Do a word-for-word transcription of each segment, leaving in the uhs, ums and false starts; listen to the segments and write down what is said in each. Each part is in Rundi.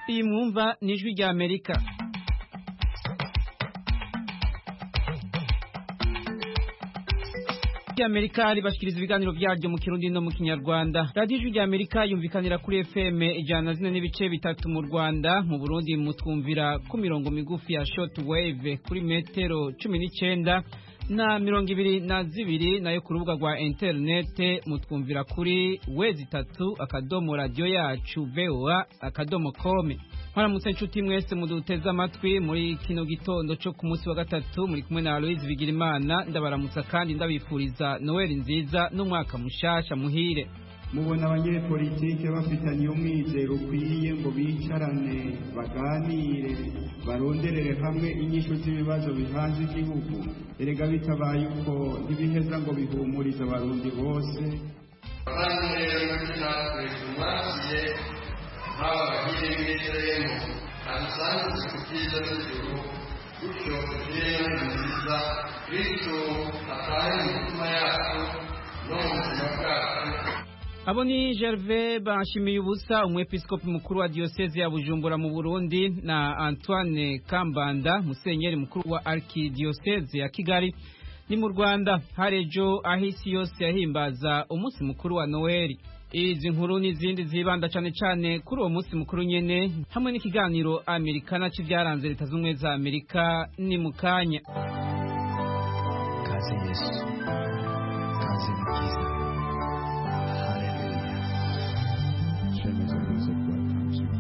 iyi mwumva ni ijwi rya Amerika. Amerika ribashikiriza ibiganiro byaryo mu Kirundi no mu Kinyarwanda. Radio Ijwi rya Amerika yumvikanira kuri F M ijana zine n'ibice bitatu mu Rwanda, mu Burundi mutwumvira ku mirongo migufi ya short wave kuri metero cumi n'icenda na mirongo ibiri na zibiri, nayo ku rubuga rwa internet mutwumvira kuri wezi tatu akadomo radio yacu voa akadomo com. Mwaramutse nshuti mwese muduteza amatwi muri kino gitondo cyo ku munsi wa gatatu, muri kumwe na Aloise Bigirimana. Ndabaramutsa kandi ndabifuriza Noel nziza n'umwaka mushasha muhire. Mubona abanyepolitike bafitanye umwizero ukwiye ngo bicarane baganire baronderere hamwe inyishu z'ibibazo bihanze igihugu. Erega bitabaye uko ntibiheza ngo bihumurize abarundi bose. Hawa hili miseremo anasangu sikukiza n'ijuru gutyo kugira nziza Kristo atahe umutima yacu no mu buzima bwacu. Abo ni Gervais Banshimiye ubusa, umwepiskopi mukuru wa diocese ya Bujumbura mu Burundi, na Antoine Kambanda, musenyeri mukuru wa arkidiocese ya Kigali ni mu Rwanda. Harejo ahisi yose yahimbaza umunsi mukuru wa Noeli. Izi nkuru n'izindi zibanda cyane cyane kuri uwo munsi mukuru nyene, hamwe n'ikiganiro Amerikana c'ivyaranze Leta z'Ubumwe za Amerika ni mukanya. Kaze Yesu, kaze Mukiza. Haleluya. Shemeza mwiza kwa Yesu.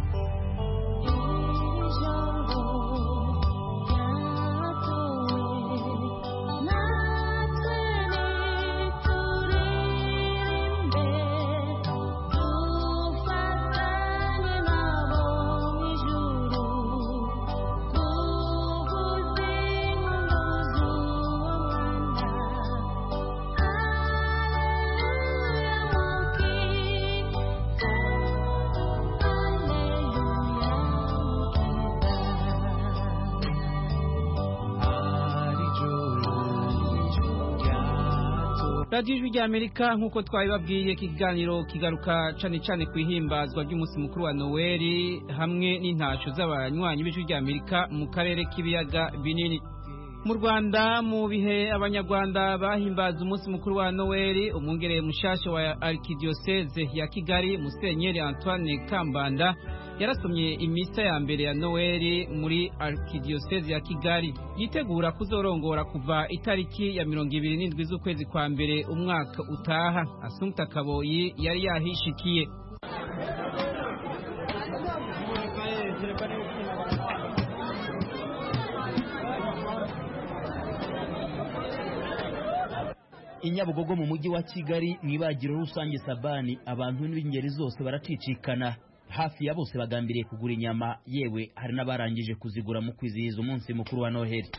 Radio Ijwi rya Amerika nkuko twabibabwiye, kiganiro kigaruka cyane cyane kwihimbazwa ry'umunsi mukuru wa Noeli hamwe n'intasho z'abanywanyi b'Ijwi rya Amerika mu karere k'ibiyaga binini. Mu Rwanda mu bihe abanyarwanda bahimbaza umunsi mukuru wa Noeli, umwungere mushasha wa arkidiocese ya Kigali musenyeri Antoine Kambanda yarasomye imisa ya mbere ya Noeli muri arkidiocese ya Kigali. Yitegura kuzorongora kuva itariki ya mirongo ibiri n'indwi z'ukwezi kwa mbere umwaka utaha. Assumpta Kaboyi yari yahishikiye. Inyabugogo mu mujyi wa Kigali mwibagiro rusange Sabani, abantu n'ingeri zose baracicikana. Hafi ya bose bagambiriye kugura inyama, yewe hari n'abarangije kuzigura mu kwizihiza umunsi mukuru wa Noheli.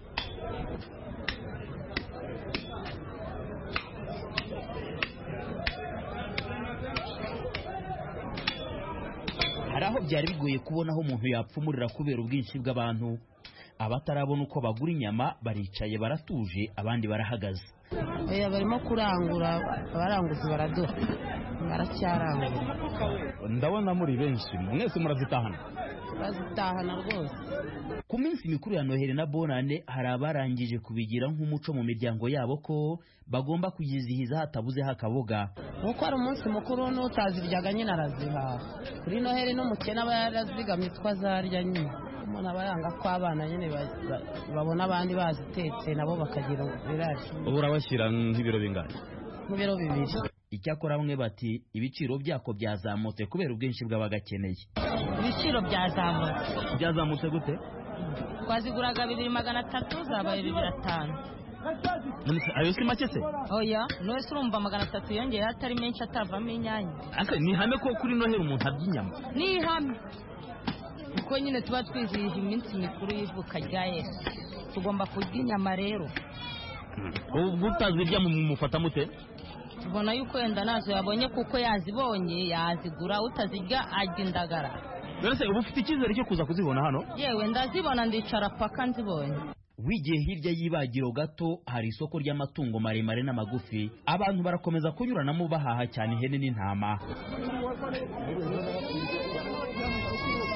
Hari aho byari bigoye kubona aho umuntu yapfumurira kubera ubwinshi bw'abantu. Abatarabona uko bagura inyama baricaye baratuje, abandi barahagaze. Oya barimo kurangura, abaranguzi baraduha baracyarangura. Ndabona muri benshi mwese murazitahana. Bazitahana rwose. Ku minsi mikuru ya Noheli na Bonane hari abarangije kubigira nk'umuco mu miryango yabo ko bagomba kuyizihiza hatabuze hakaboga. Nuko ari umunsi mukuru n'utaziryaga nyine arazihaha. Kuri Noheli n'umukene aba yarazigamye twazarya nyine. Umuntu aba yanga ko abana nyine babona abandi bazitetse nabo bakagira birari. Ubu urabashyira nk'ibiro bingana? Nk'ibiro bibiri. Icyakora bamwe bati ibiciro byako byazamutse kubera ubwinshi bw'abagakeneye. Ibiciro byazamutse. Byazamutse gute? Twaziguraga bibiri magana atatu zabaye bibiri atanu. Ayo si make se? Oya, none se urumva magana atatu yongeye atari menshi atavamo inyanya. Ase ni hame ko kuri Noheli umuntu arya inyama? Ni hame. Uko nyine tuba twizihije iminsi mikuru y'ivuka rya Yesu, tugomba kurya inyama rero. Ubu utazirya mu mufata mute? Tubona yuko yenda nazo yabonye kuko yazibonye yazigura, utazirya ajya indagara. None ubu ufite icyizere cyo kuza kuzibona hano? Yewe ndazibona ndicara paka nzibonye. Wigiye hirya y'ibagiro gato hari isoko ry'amatungo maremare n'amagufi, abantu barakomeza kunyuranamo bahaha cyane ihene n'intama.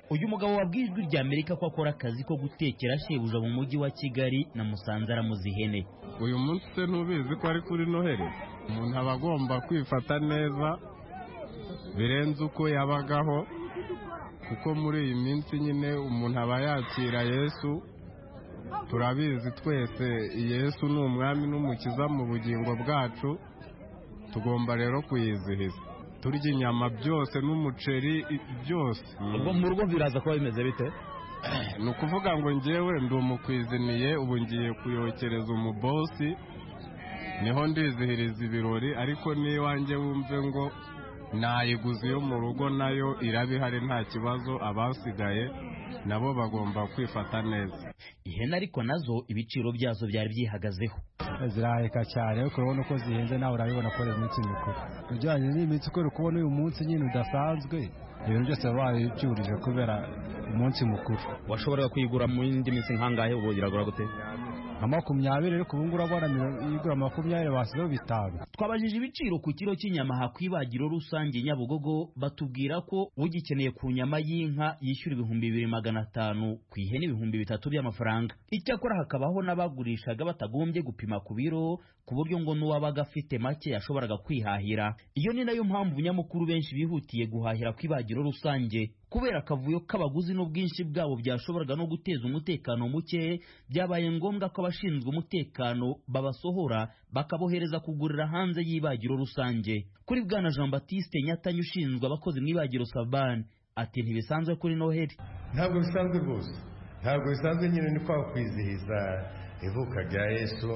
uyu mugabo wabwiye ijwi rya Amerika ko akora akazi ko gutekera shebuja mu mujyi wa Kigali na Musanze aramuzi ihene. Uyu munsi se ntubizi ko ari kuri Noheli, umuntu aba agomba kwifata neza birenze uko yabagaho, kuko muri iyi minsi nyine umuntu aba yakira Yesu. Turabizi twese Yesu ni umwami n'umukiza mu bugingo bwacu, tugomba rero kuyizihiza turya inyama byose n'umuceri byose. Ubwo mu rugo biraza kuba bimeze bite? Ni ukuvuga ngo njyewe ndi umukwiziniye, ubu ngiye kuyokereza umubosi, niho ndizihiriza ibirori, ariko n'iwanjye wumve ngo nayiguze yo mu rugo nayo irabihari nta kibazo, abasigaye nabo bagomba kwifata neza. Ihene ariko nazo ibiciro byazo byari byihagazeho. Ziraheka cyane ariko urabona ko zihenze, nawe urabibona ko ari iminsi mikuru. Ujyanye n'iminsi ukora kubona uyu munsi nyine udasanzwe, ibintu byose babyurije kubera umunsi mukuru. Washoboraga kuyigura mu yindi minsi nkangahe, ubu iragura gute? nka makumyabiri, ariko ubu ngubu urabona igura makumyabiri basizeho bitanu. Twabajije ibiciro ku kiro cy'inyama hakwibagiro rusange Nyabugogo, batubwira ko ugikeneye ku nyama y'inka yishyura ibihumbi bibiri magana atanu, ku ihene ibihumbi bitatu by'amafaranga. Icyakora hakabaho n'abagurishaga batagombye gupima ku biro, ku buryo ngo n'uwabaga afite make yashoboraga kwihahira. Iyo ni nayo mpamvu nyamukuru benshi bihutiye guhahira ku ibagiro rusange, kubera akavuyo k'abaguzi n'ubwinshi bwabo byashoboraga no guteza umutekano muke. Byabaye ngombwa ko abashinzwe umutekano babasohora bakabohereza kugurira hanze y'ibagiro rusange. Kuri bwana Jean Baptiste Nyatanyi ushinzwe abakozi mu ibagiro Sabani, ati ntibisanzwe kuri Noheli. Ntabwo bisanzwe rwose, ntabwo bisanzwe nyine ni kwa kwizihiza ivuka rya Yesu,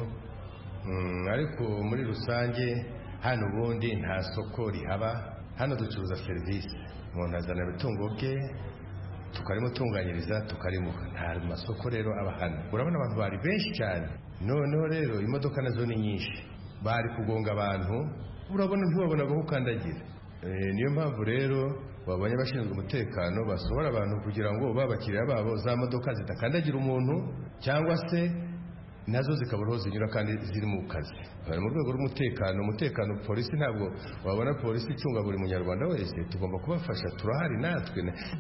ariko muri rusange hano ubundi nta soko rihaba, hano ducuruza serivisi. Umuntu azana ibitungo bye tukarimutunganyiriza tukarimuka, nta masoko rero aba hano. Urabona abantu bari benshi cyane, noneho rero imodoka nazo ni nyinshi, bari kugonga abantu, urabona ntibabona aho ukandagira. Niyo mpamvu rero babonye abashinzwe umutekano basohora abantu kugira ngo babakiriya babo za modoka zitakandagira umuntu, cyangwa se nazo zikabura aho zinyura kandi ziri mu kazi. Bari mu rwego rw'umutekano, umutekano polisi ntabwo wabona polisi icunga buri munyarwanda wese, tugomba kubafasha, turahari natwe.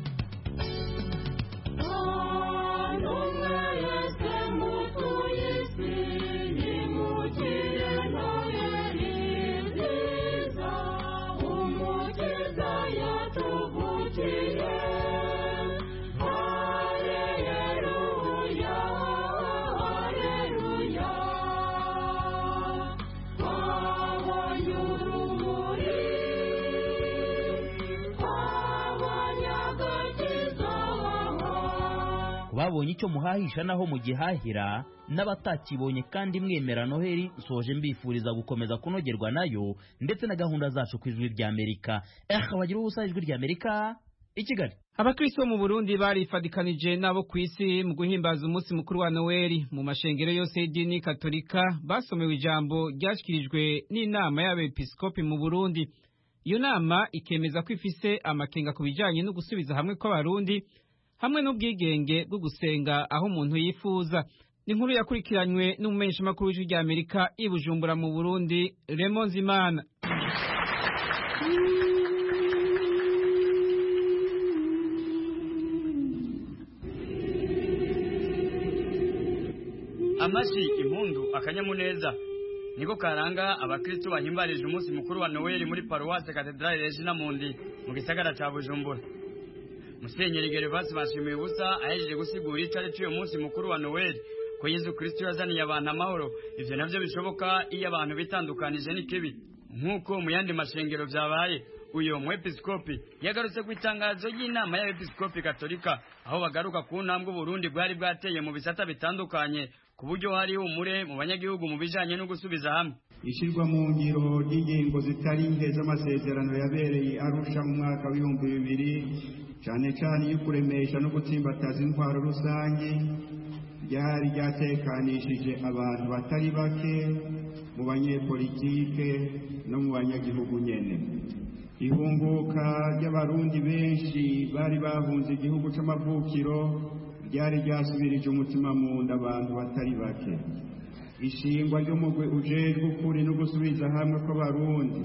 Babonye icyo muhahisha naho mugihahira, n'abatakibonye kandi mwemera Noheli, soje mbifuriza gukomeza kunogerwa nayo ndetse na gahunda zacu ku ijwi rya Amerika. Eh bagira ubusa ijwi rya Amerika i Kigali. Abakristo mu Burundi barifadikanije nabo ku isi mu guhimbaza umunsi mukuru wa Noheli. Mu mashengero yose y'idini Katolika basomewe ijambo ryashyikirijwe n'inama y'abepiskopi mu Burundi. Iyo nama ikemeza ko ifise amakenga ku bijanye no gusubiza hamwe kw'abarundi hamwe n'ubwigenge bwo gusenga aho umuntu yifuza. Ni inkuru yakurikiranywe n'umumenyeshamakuru w'ijwi rya Amerika i Bujumbura mu Burundi, Raymond Zimana. Amashi, impundu, akanyamuneza niko karanga abakristo bahimbarije umunsi mukuru wa Noheli muri Paruwase Cathedrale Regina Mundi mu gisagara ca Bujumbura. Musenyeri Gervase bashimiye ubusa ahejeje gusigura icari cy'uyu munsi mukuru wa Noheli ko Yesu Kristo yazaniye abantu amahoro. Ivyo navyo bishoboka iyo abantu bitandukanije n'ikibi, nk'uko mu yandi mashengero vyabaye. Uyo mwepiskopi yagarutse ku itangazo y'inama y'abepiskopi Katolika, aho bagaruka ku ntambwe Burundi bwari bwateye mu bisata bitandukanye, ku buryo hari umure mu banyagihugu mu bijanye no gusubiza hamwe. Ishirwa mu ngiro ry'ingingo zitari nke z'amasezerano yabereye Arusha mu mwaka w'ibihumbi bibiri, cyane cyane yo kuremesha no gutsimbataza intwaro rusange, ryari ryatekanishije abantu batari bake mu banyepolitike no mu banyagihugu nyene. Ihunguka ry'abarundi benshi bari bahunze igihugu c'amavukiro ryari ryasubirije umutima mu nda abantu batari bake. Ishingwa ry'umugwi ujejwe ukuri no gusubiza hamwe kw'abarundi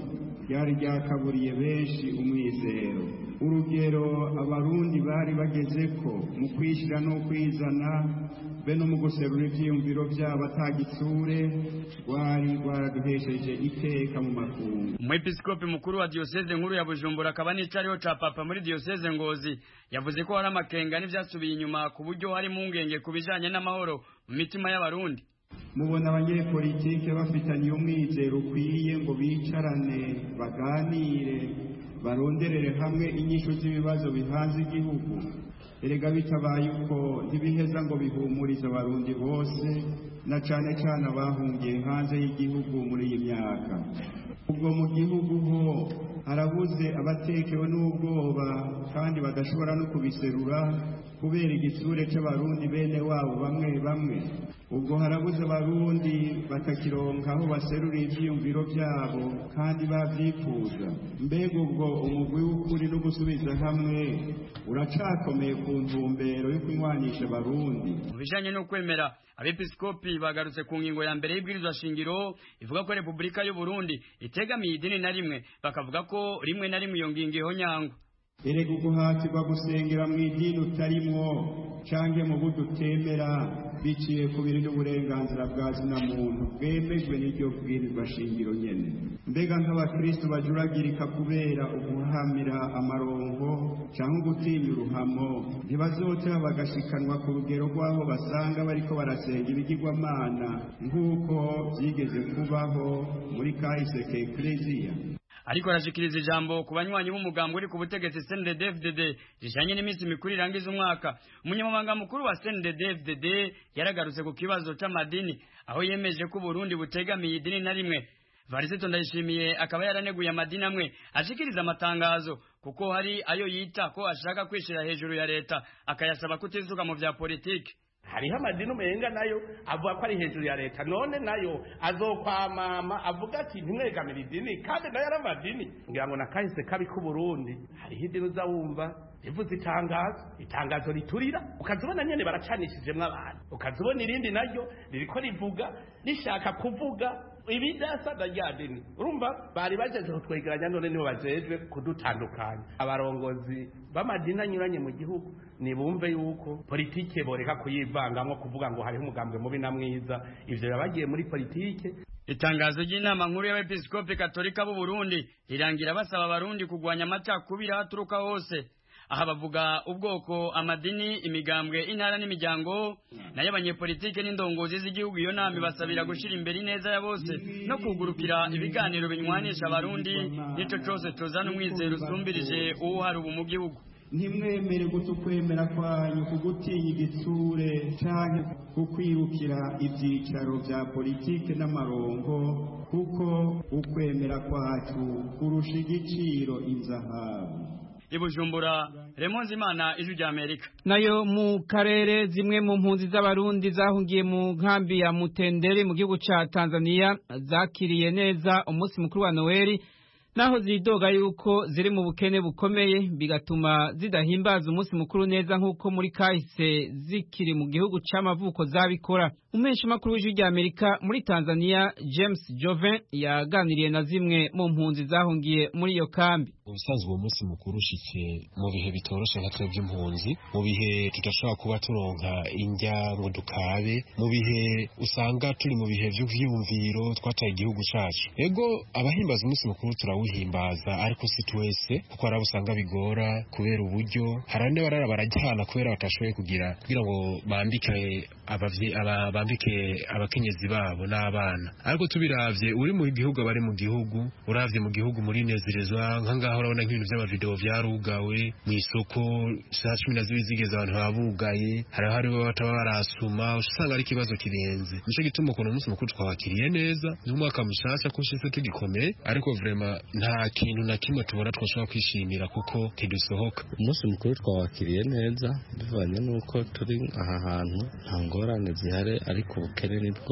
ryari ryakaburiye benshi umwizero. Urugero abarundi bari bageze ko mu kwishyira no kwizana be no mu guserura ivyiyumviro vyabo atagitsure rwari rwaraduhesheje iteka mu makungu. Umwepiskopi mukuru wa diocese nkuru ya Bujumbura akaba n'icariho ca papa muri diocese Ngozi yavuze ko hari amakenga n'ivyasubiye inyuma ku buryo hari impungenge ku bijanye n'amahoro mu mitima y'abarundi. Mubona abanyepolitike bafitanye umwizero ukwiye ngo bicarane baganire baronderere hamwe inyishu z'ibibazo bihanze igihugu. Erega bitabaye uko ntibiheza ngo bihumurize abarundi bose na cane cane abahungiye hanze y'igihugu muri iyi myaka. Ubwo mu gihugu ho harabuze abatekewe n'ubwoba kandi badashobora no kubiserura kubera igitsure c'abarundi bene wabo bamwe bamwe. Ubwo harabuze abarundi batakironka aho baserura ivyiyumviro vyabo kandi bavyifuza. Mbega ubwo umugwi w'ukuri no gusubiza hamwe uracakomeye ku ntumbero yo kunywanisha abarundi. Mu bijanye no kwemera, abepiskopi bagarutse ku ngingo ya mbere y'ibwirizwa shingiro ivuga ko Repubulika y'u Burundi itegamiye idini na rimwe, bakavuga ko rimwe na rimwe iyo ngingo ihonyangwa. Erega uguhatirwa gusengera mu idini utarimwo canke mu buryo utemera biciye ku biri n'uburenganzira bwa zina muntu bwemejwe n'iryo bwirizwa shingiro nyene. Mbega nk'abakristo bajuragirika kubera uguhamira amarongo canke gutinya uruhamo ntibazoteba bagashikanwa ku rugero rw'aho basanga bariko barasenga ibigirwamana nk'uko vyigeze kubaho muri kahise ka Ekleziya. Ariko arashikiriza ijambo ku banywanyi b'umugambo uri ku butegetsi C N D D F D D rijanye n'iminsi mikuru irangiza umwaka. Umunyamabanga mukuru wa C N D D F D D yaragarutse ku kibazo c'amadini aho yemeje ko Burundi butegamiye idini na rimwe. Varisito Ndayishimiye akaba yaraneguye amadini amwe ashikiriza amatangazo kuko hari ayo yita ko ashaka kwishira hejuru ya leta akayasaba kutizuka mu vya politiki. Hariho amadini umenga nayo avuga ko ari hejuru ya leta, none nayo azokwamama avuga ati ntimwegamire idini kandi nayo ari amadini. Ngira ngo nakahise kabi ku Burundi hariho idini uzawumva rivuze itangazo itangazo riturira ukazibona nyene baracanishijemwo abantu, ukazibona irindi naryo ririko rivuga rishaka kuvuga ibidasa da ryadini. Urumva bari bajeje kutwegeranya none nibo bajejwe kudutandukanya. Abarongozi b'amadini anyuranye mu gihugu nibumve yuko politike boreka kuyivangamwo kuvuga ngo hariho umugambwe mubi na mwiza, ivyo yabagiye muri politike. Itangazo ry'inama nkuru y'abepiskopi katolika b'u Burundi rirangira basaba abarundi kugwanya amacakubiri haturuka hose. Aha bavuga ubwoko, amadini, imigambwe, intara n'imiryango, nayo abanyepolitike n'indongozi z'igihugu. Iyo nama ibasabira gushira imbere ineza ya bose no kugurukira ibiganiro binywanisha abarundi n'ico cose cozana umwizero usumbirije uwo hari ubu mu gihugu. Ntimwemere guta ukwemera kwanyu kugutinya igitsure canke kukwirukira ivyicaro vya politike n'amarongo, kuko ukwemera kwacu kurusha igiciro inzahabu. Ibujumbura, Remonzi Imana, Ijwi rya Amerika. Nayo mu karere zimwe mu mpunzi z'abarundi zahungiye mu nkambi ya Mutenderi mu gihugu ca Tanzania zakiriye neza umunsi mukuru wa Noeli, naho zidoga yuko ziri mu bukene bukomeye bigatuma zidahimbaza umunsi mukuru neza nk'uko muri kahise zikiri mu gihugu c'amavuko zabikora. Umesha makuru w'Ijwi rya Amerika muri Tanzania James Joven yaganiriye na zimwe mu mpunzi zahungiye muri iyo kambi. Ubusanzwe umunsi mukuru ushitse mu bihe bitoroshe nka twebwe impunzi, mu bihe tudashobora kuba turonka indya ngo dukabe, mu bihe usanga turi mu bihe vy'uvyiyumviro twataye igihugu cacu. Ego abahimbaza umunsi mukuru turawuhimbaza, ariko si twese kuko hari usanga bigora kubera uburyo. Harande barara barajyana kubera batashoboye kugira kugira ngo bambike abavye aba bambike abakenyezi babo n'abana. Ariko tubiravye uri mu gihugu abari mu gihugu, uravye mu gihugu muri nezerezwa nkanga urabona nk'ibintu by'amavideo vyarugawe mu isoko saa cumi na zibiri zigeze abantu babugaye, hari hari bataba barasuma, usanga ari kibazo kirenze. Nico gituma ukuntu umunsi mukuru twakiriye neza, n'umwaka mushasha ko shise tugikomeye, ariko vraiment nta kintu na kimwe tubona twashobora kwishimira kuko tidusohoka. Umunsi mukuru twakiriye neza bivanye nuko turi aha hantu nta ngorane zihari, ariko ubukene nibwo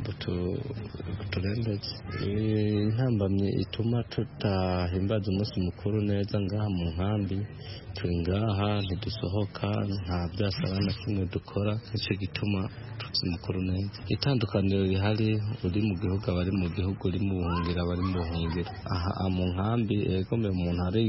buturembetse. Intambamye ituma tutahimbaza umunsi mukuru neza ngaha mu nkambi, turi ngaha ntidusohoka, nta byasaba na kimwe dukora, nicyo gituma tuzi mukuru neza. Itandukaniro rihari, uri mu gihugu abari mu gihugu, uri mu buhungiro abari mu buhungiro. Aha mu nkambi egome umuntu ari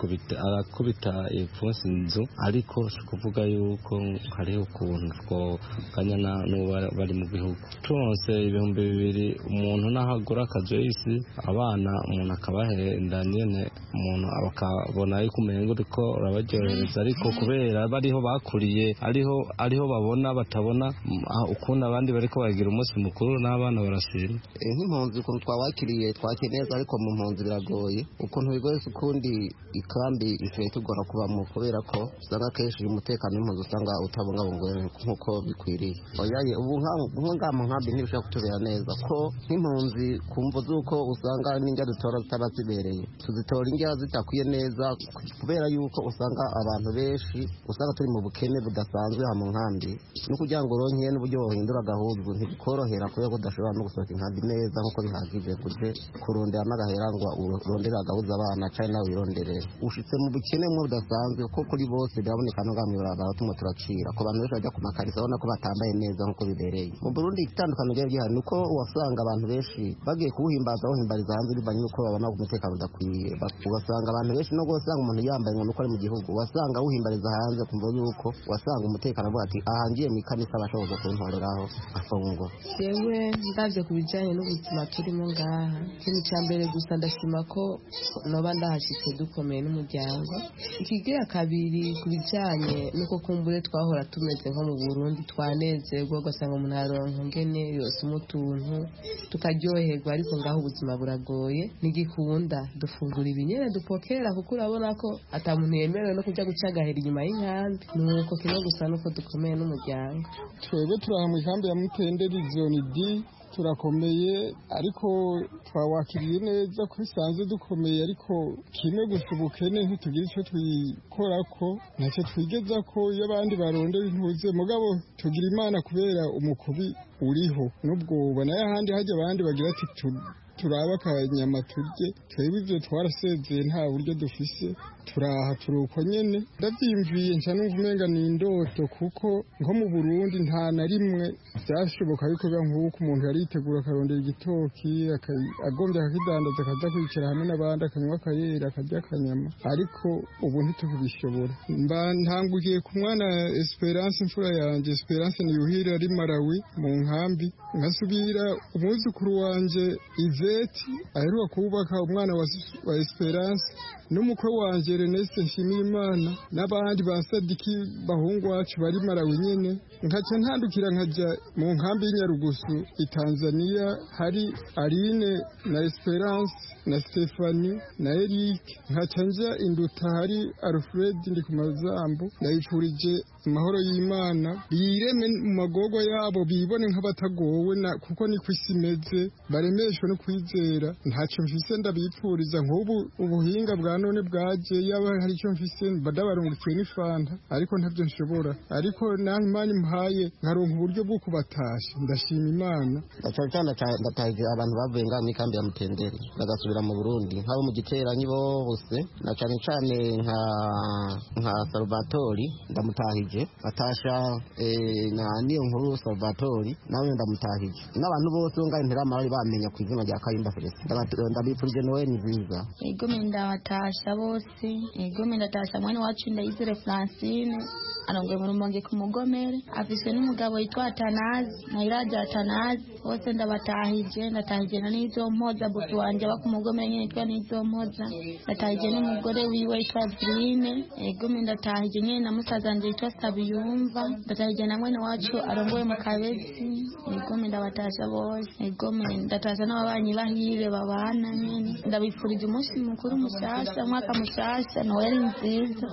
arakubita ipfunsi inzu ariko si kuvuga yuko hariho ukuntu twoganya n'uwo bari mu gihugu turonse ibihumbi bibiri umuntu n'ahagura akajoyisi abana umuntu akabahenda nyene umuntu bakabona yuko umengo uriko urabaryohereza ariko kubera bariho bakuriye ariho ariho babona batabona ukuntu abandi bariko bagira umunsi mukuru n'abana barasira nk'impunzi ukuntu twabakiriye twakiriye neza ariko mu mpunzi biragoye ukuntu bigoye ukundi ikambi ifuye tugora kubamo kubera ko usanga kenshi umutekano w'impunzi usanga utabungabungiwe nk'uko bikwiriye oyaye ubu nka mu nkambi ntibishobora kutubera neza ko nk'impunzi kumva z'uko usanga n'indya dutora zitabazibereye tuzitora indya zitakwiye neza kubera yuko usanga abantu benshi usanga turi mu bukene budasanzwe ha mu nkambi no kugira ngo uronke n'uburyo wohindura gahuzwe ntibikorohera kubera ko udashobora no gusohoka inkambi neza nk'uko bihagije kuje kurondera n'agahera ngo urondere agahuza abana cyane nawe wirondere ushitse mu bukene mu budasanzwe ko kuri bose biraboneka no gamwe baratuma turacira ko abantu benshi bajya ku makarisa babona ko batambaye neza nk'uko bibereye mu Burundi itandukano ryo gihari nuko wasanga abantu benshi bagiye kuwuhimbaza bahimbariza hanze bivanye nuko babona umutekano udakwiye ugasanga abantu benshi no gusanga umuntu yambaye ngo nuko ari mu gihugu wasanga uhimbariza hanze kumva yuko wasanga umutekano avuga ati ahangiye mu kanisa bashoboza kuntoreraho afungo yewe ndavye kubijanye n'ubuzima turimo ngaha ikintu cya mbere gusa ndashima ko noba ndahashitse dukomeye n'umuryango ikigira kabiri kubijanye nuko kumbure twahora tumeze nko mu Burundi twanezerwa ugasanga umuntu aronka ngene yose umutuntu tukaryoherwa ariko ngaho ubuzima buragoye nigikunda dufungura ibinyene dupokera kuko urabona ko ata muntu yemerewe no kujya gucagahera inyuma y'inkambi nuko kimwe gusa nuko dukomeye n'umuryango twebwe turaha mu ikambi ya Mutenderi zone D turakomeye ariko twawakiriye neza ko isanzwe dukomeye ariko kimwe gusa ubukene ntitugira icyo twikora ko ntacyo twigeza ko iyo abandi barondera intuze mugabo tugira imana kubera umukubi uriho n'ubwo ubona y'ahandi hajya abandi bagira ati turaba akanyama turye twebwe ibyo twarasezeye nta buryo dufise turaha turuko nyene ndavyimviye nca numva umenga ni indoto kuko nko mu Burundi nta na rimwe byashoboka yuko biba nk'uko umuntu yari yitegura akarondera igitoki agombye akakidandaza akaza kwicara hamwe n'abandi akanywa akayera akarya akanyama ariko ubu ntitukubishobora mba ntangukiye ku mwana Esperance imfura yanje Esperance niyuhira ari Malawi mu nkambi nkasubira umwuzukuru wanje Iveti aheruka kubaka umwana wa Esperance n'umukwe wanje Ernest Nshimiyimana n'abandi basadiki bahungu wacu bari Malawi nyene nkaca ntandukira nkaja mu nkambi y'Inyarugusu i Tanzania hari Aline na Esperance na Stephanie na Eric nkaca nja induta hari Alfred ndi ku mazambo ndayipfurije amahoro y'Imana bireme mu magogo yabo bibone nk'abatagowe na kuko ni kwisimeze baremeshwe no kwizera ntaco mfise ndabipfuriza nk'ubu ubuhinga bwa none bwaje yaba hari icyo mfise badabarungukiye n'ifanta ariko ntavyo nshobora ariko naho Imana impaye nkaronka uburyo bwo kubatasha ndashima Imana cyane ndataje abantu bavuye ngaho mu kambi ya Mutenderi bagasubira mu Burundi nk'abo mu giteranyi bose na cyane cyane nka nka Salvatori ndamutahije batasha na niyo nkuru Salvatori nawe ndamutahije n'abantu bose ngaho impera mari bamenya ku izina rya Kayimba Felix ndabipfurije Noel nziza ego ndabatasha bose ego ndatasha mwana wacu Ndayizere Francine arongoye mu Rumonge ku Mugomere afise n'umugabo yitwa Atanazi na Iraja Atanazi bose ndabatahije ndatahije na nizo mpoza butu wanje ba ku Mugomere nyene yitwa nizo mpoza ndatahije n'umugore wiwe yitwa Brine ego ndatahije nyene na musaza wanje yitwa Sabiyumva ndatahije na mwana wacu arongoye mu Kabezi ego ndabatasha bose ego ndatasha n'ababanyi bahire babana nyene ndabifurije umunsi mukuru mushasha mwaka mushasha Noel nziza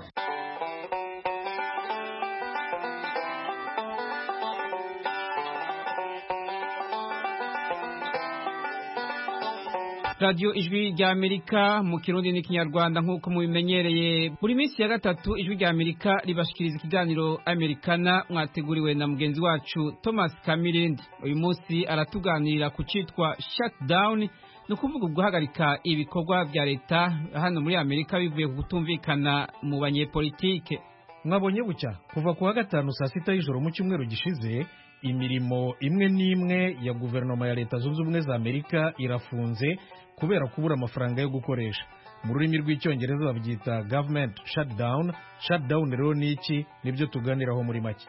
Radio Ijwi rya Amerika mu Kirundi n'ikinyarwanda nk'uko mubimenyereye buri minsi ya gatatu Ijwi rya Amerika ribashikiriza ikiganiro Amerikana mwateguriwe na mugenzi wacu Thomas Kamirindi uyu munsi aratuganirira ku citwa shutdown no kuvuga guhagarika ibikorwa bya leta hano muri Amerika bivuye ku kutumvikana mu banyepolitike mwabonye bucya kuva ku wa gatanu saa sita y'ijoro mu cyumweru gishize imirimo imwe n'imwe ya guverinoma ya leta zunze ubumwe za amerika irafunze kubera kubura amafaranga yo gukoresha. Mu rurimi rw'icyongereza babyita government shutdown. Shutdown rero ni iki? Nibyo tuganiraho muri make.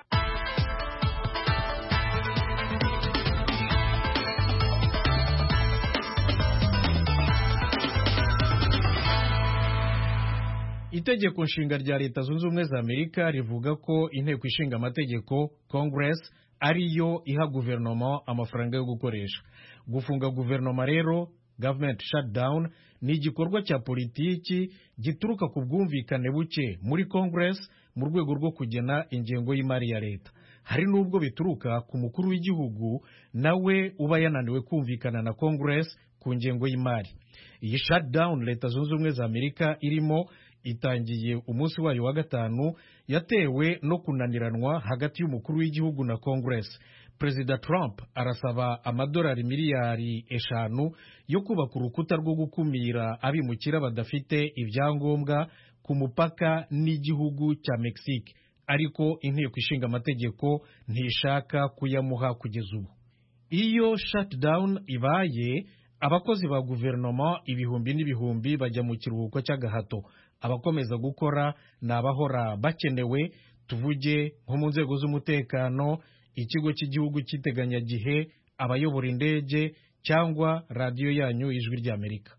Itegeko nshinga rya leta zunze ubumwe za amerika rivuga ko inteko ishinga amategeko Congress ariyo iha guverinoma amafaranga yo gukoresha. Gufunga guverinoma rero, government shutdown, ni igikorwa cya politiki gituruka ku bwumvikane buke muri Congress mu rwego rwo kugena ingengo y'imari ya leta. Hari n'ubwo bituruka ku mukuru w'igihugu nawe uba yananiwe kumvikana na Congress ku ngengo y'imari. Iyi shutdown leta zunze ubumwe za amerika irimo itangiye umunsi wayo wa gatanu, yatewe no kunaniranwa hagati y'umukuru w'igihugu na Congress. Perezida Trump arasaba amadolari miliyari eshanu yo kubaka urukuta rwo gukumira abimukira badafite ibyangombwa ku mupaka n'igihugu cya Mexique, ariko inteko ishinga amategeko ntishaka kuyamuha kugeza ubu. Iyo shutdown ibaye, abakozi ba guverinoma ibihumbi n'ibihumbi bajya mu kiruhuko cy'agahato. Abakomeza gukora ni abahora bakenewe, tuvuge nko mu nzego z'umutekano, ikigo cy'igihugu cy'iteganyagihe, abayobora indege cyangwa radiyo yanyu ijwi rya Amerika.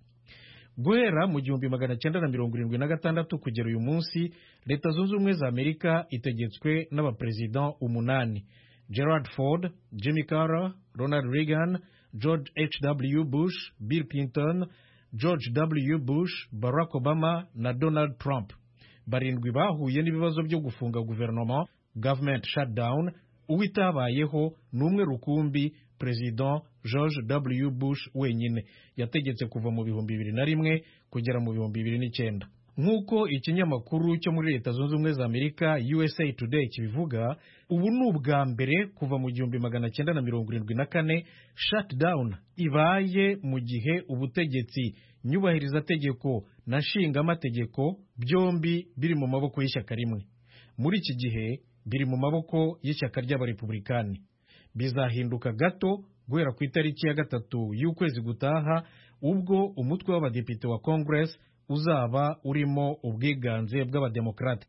Guhera mu gihumbi magana cyenda na mirongo irindwi na gatandatu kugera uyu munsi, leta zunze ubumwe za Amerika itegetswe n'abaperezida umunani: Gerald Ford, Jimmy Carter, Ronald Reagan, George H W Bush, Bill Clinton, George W Bush, Barack Obama na Donald Trump. Barindwi bahuye n'ibibazo byo gufunga guverinoma, government shutdown. Uwitabayeho n'umwe rukumbi, President George W Bush wenyine, yategetse kuva mu bihumbi bibiri na rimwe kugera mu bihumbi bibiri n'icyenda. Nk'uko ikinyamakuru cyo muri leta zunze ubumwe za Amerika U S A Today kibivuga, ubu ni ubwa mbere kuva mu gihumbi magana cyenda na mirongo irindwi na kane shutdown ibaye mu gihe ubutegetsi nyubahiriza tegeko na nshingamategeko byombi biri mu maboko y'ishyaka rimwe. Muri iki gihe biri mu maboko y'ishyaka ry'abarepublikani. Bizahinduka gato guhera ku itariki ya gatatu y'ukwezi gutaha, ubwo umutwe w'abadepite wa Congress uzaba urimo ubwiganze bw'abademokrate.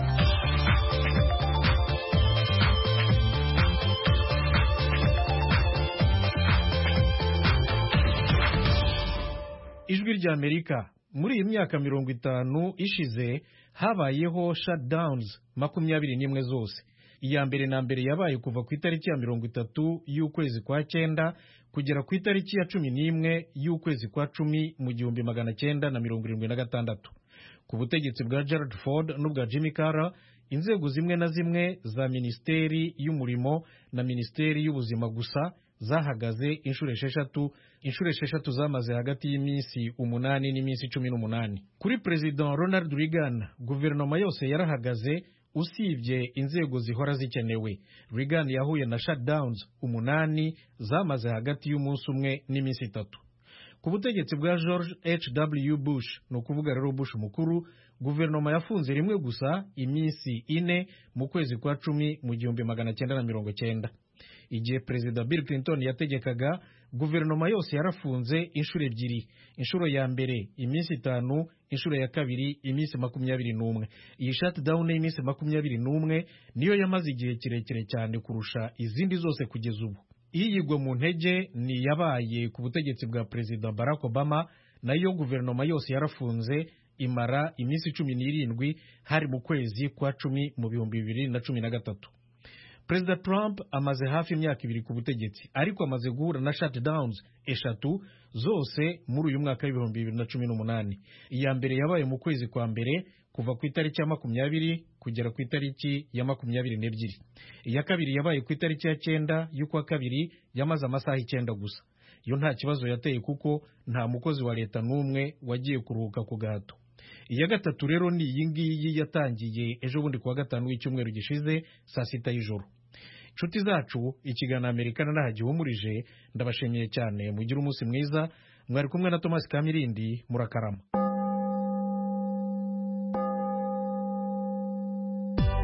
Ijwi rya Amerika, muri iyi myaka mirongo itanu ishize habayeho shutdowns makumyabiri n'imwe zose. Iya mbere na mbere yabaye kuva ku itariki ya mirongo itatu y'ukwezi kwa cyenda kugera ku itariki ya cumi n'imwe y'ukwezi kwa cumi mu gihumbi magana cyenda na mirongo irindwi na gatandatu. Ku butegetsi bwa Gerald Ford n'ubwa Jimmy Carter, inzego zimwe na zimwe za Minisiteri y'Umurimo na Minisiteri y'Ubuzima gusa zahagaze inshuro esheshatu. Inshuro esheshatu zamaze hagati y'iminsi umunani n'iminsi cumi n'umunani. Kuri President Ronald Reagan, guverinoma yose yarahagaze usibye inzego zihora zikenewe. Reagan yahuye na shutdowns umunani zamaze hagati y'umunsi umwe n'iminsi itatu. Ku butegetsi bwa George H W Bush, ni ukuvuga rero Bush mukuru, guverinoma yafunze rimwe gusa iminsi ine mu kwezi kwa cumi mu gihumbi magana cyenda na mirongo cyenda. Igihe Perezida Bill Clinton yategekaga, guverinoma yose yarafunze inshuro ebyiri. Inshuro ya mbere iminsi itanu, inshuro ya kabiri iminsi makumyabiri n'umwe. Iyi shutdown y'iminsi makumyabiri n'umwe niyo yamaze igihe kirekire cyane kurusha izindi zose kugeza ubu. Iyigwa mu ntege ni yabaye ku butegetsi bwa Perezida Barack Obama, nayo guverinoma yose yarafunze imara iminsi cumi n'irindwi hari mu kwezi kwa cumi mu bihumbi bibiri na cumi na gatatu. Perezida Trump amaze hafi imyaka ibiri ku butegetsi, ariko amaze guhura na shutdowns eshatu zose muri uyu mwaka w'ibihumbi bibiri na cumi n'umunani. Iya mbere yabaye mu kwezi kwa mbere kuva ku itariki ya makumyabiri kugera ku itariki ya makumyabiri n'ebyiri. Iya kabiri yabaye ku itariki ya cyenda y'ukwa kabiri, yamaze amasaha icyenda gusa. Yo nta kibazo yateye kuko nta mukozi wa leta n'umwe wagiye kuruhuka ku gahato. Iya gatatu rero ni iyi ngiyi yatangiye ejo bundi kuwa gatanu w'icyumweru gishize saa sita y'ijoro. Inshuti zacu, ikiganiro Amerika nahagihumurije, ndabashimiye cyane, mugire umunsi mwiza. Mwari kumwe na Thomas Kamirindi, murakarama.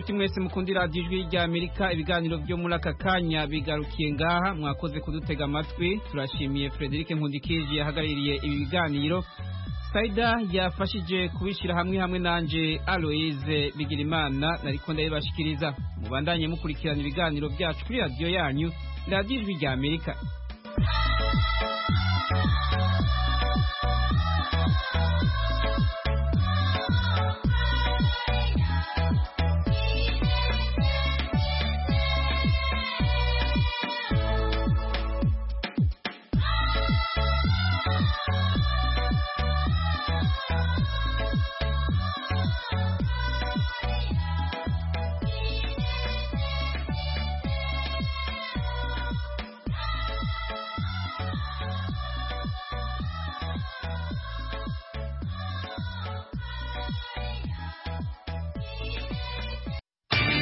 inshuti mwese mukundira radiyo ijwi rya Amerika ibiganiro byo muri aka kanya bigarukiye ngaha mwakoze kudutega amatwi turashimiye Frederic Nkundikije yahagarariye ibi biganiro Saida yafashije kubishira hamwe hamwe nanje Aloise Bigirimana nariko ndabashikiriza mubandanye mukurikirana ibiganiro byacu kuri radio yanyu radiyo ijwi rya Amerika.